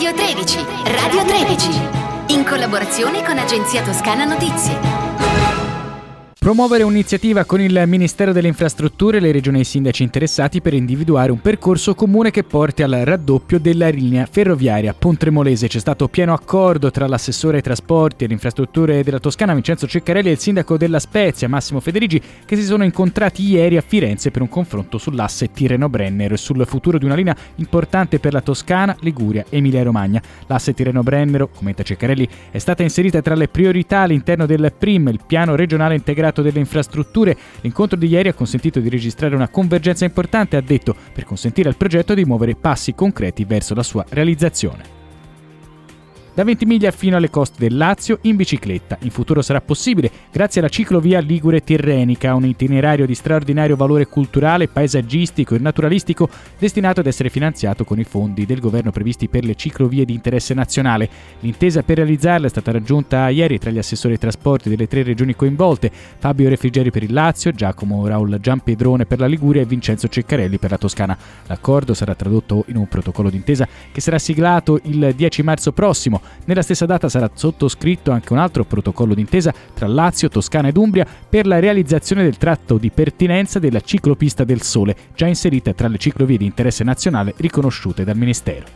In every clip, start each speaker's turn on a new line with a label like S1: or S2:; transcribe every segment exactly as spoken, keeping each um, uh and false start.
S1: Radio tredici, Radio tredici, in collaborazione con Agenzia Toscana Notizie.
S2: Promuovere un'iniziativa con il Ministero delle Infrastrutture e le regioni e i sindaci interessati per individuare un percorso comune che porti al raddoppio della linea ferroviaria Pontremolese. C'è stato pieno accordo tra l'assessore ai trasporti e le infrastrutture della Toscana Vincenzo Ceccarelli e il sindaco della Spezia Massimo Federigi, che si sono incontrati ieri a Firenze per un confronto sull'asse Tirreno-Brennero e sul futuro di una linea importante per la Toscana, Liguria e Emilia-Romagna. L'asse Tirreno-Brennero, commenta Ceccarelli, è stata inserita tra le priorità all'interno del P R I M, il piano regionale integrato delle infrastrutture. L'incontro di ieri ha consentito di registrare una convergenza importante, ha detto, per consentire al progetto di muovere passi concreti verso la sua realizzazione. Da Ventimiglia fino alle coste del Lazio in bicicletta. In futuro sarà possibile grazie alla ciclovia Ligure Tirrenica, un itinerario di straordinario valore culturale, paesaggistico e naturalistico destinato ad essere finanziato con i fondi del governo previsti per le ciclovie di interesse nazionale. L'intesa per realizzarla è stata raggiunta ieri tra gli assessori ai trasporti delle tre regioni coinvolte: Fabio Refrigeri per il Lazio, Giacomo Raul Giampedrone per la Liguria e Vincenzo Ceccarelli per la Toscana. L'accordo sarà tradotto in un protocollo d'intesa che sarà siglato il dieci marzo prossimo. Nella stessa data sarà sottoscritto anche un altro protocollo d'intesa tra Lazio, Toscana ed Umbria per la realizzazione del tratto di pertinenza della ciclopista del Sole, già inserita tra le ciclovie di interesse nazionale riconosciute dal Ministero.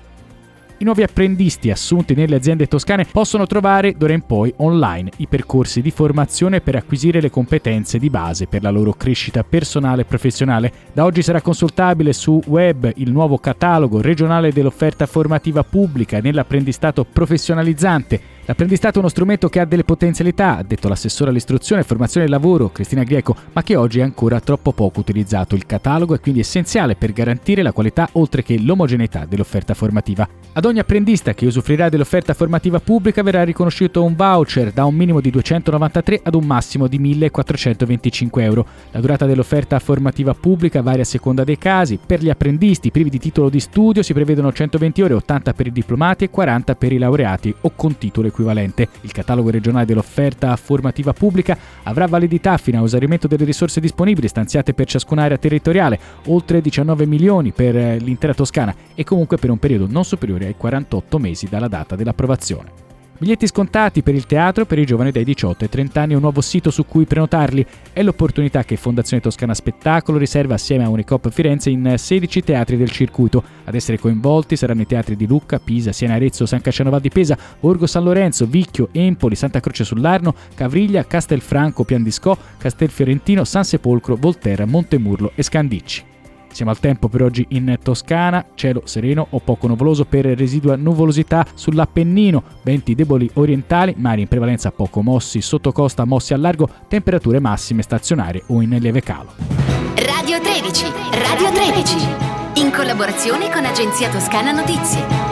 S2: I nuovi apprendisti assunti nelle aziende toscane possono trovare d'ora in poi online i percorsi di formazione per acquisire le competenze di base per la loro crescita personale e professionale. Da oggi sarà consultabile su web il nuovo catalogo regionale dell'offerta formativa pubblica nell'apprendistato professionalizzante. L'apprendistato è uno strumento che ha delle potenzialità, ha detto l'assessore all'istruzione, formazione e lavoro Cristina Grieco, ma che oggi è ancora troppo poco utilizzato. Il catalogo è quindi essenziale per garantire la qualità oltre che l'omogeneità dell'offerta formativa. Ad ogni apprendista che usufruirà dell'offerta formativa pubblica verrà riconosciuto un voucher da un minimo di duecentonovantatré ad un massimo di millequattrocentoventicinque euro. La durata dell'offerta formativa pubblica varia a seconda dei casi. Per gli apprendisti privi di titolo di studio si prevedono centoventi ore, ottanta per i diplomati e quaranta per i laureati o con titolo equivalente. Il catalogo regionale dell'offerta formativa pubblica avrà validità fino a esaurimento delle risorse disponibili stanziate per ciascuna area territoriale, oltre diciannove milioni per l'intera Toscana, e comunque per un periodo non superiore ai quarantotto mesi dalla data dell'approvazione. Biglietti scontati per il teatro per i giovani dai diciotto ai trenta anni, un nuovo sito su cui prenotarli. È l'opportunità che Fondazione Toscana Spettacolo riserva assieme a Unicoop Firenze in sedici teatri del circuito. Ad essere coinvolti saranno i teatri di Lucca, Pisa, Siena Arezzo, San Casciano Val di Pesa, Borgo San Lorenzo, Vicchio, Empoli, Santa Croce sull'Arno, Cavriglia, Castelfranco, Piandiscò, Castelfiorentino, San Sepolcro, Volterra, Montemurlo e Scandicci. Siamo al tempo per oggi in Toscana: cielo sereno o poco nuvoloso per residua nuvolosità sull'Appennino, venti deboli orientali, mari in prevalenza poco mossi sotto costa, mossi al largo, temperature massime stazionarie o in lieve calo.
S1: Radio tredici, Radio tredici, in collaborazione con Agenzia Toscana Notizie.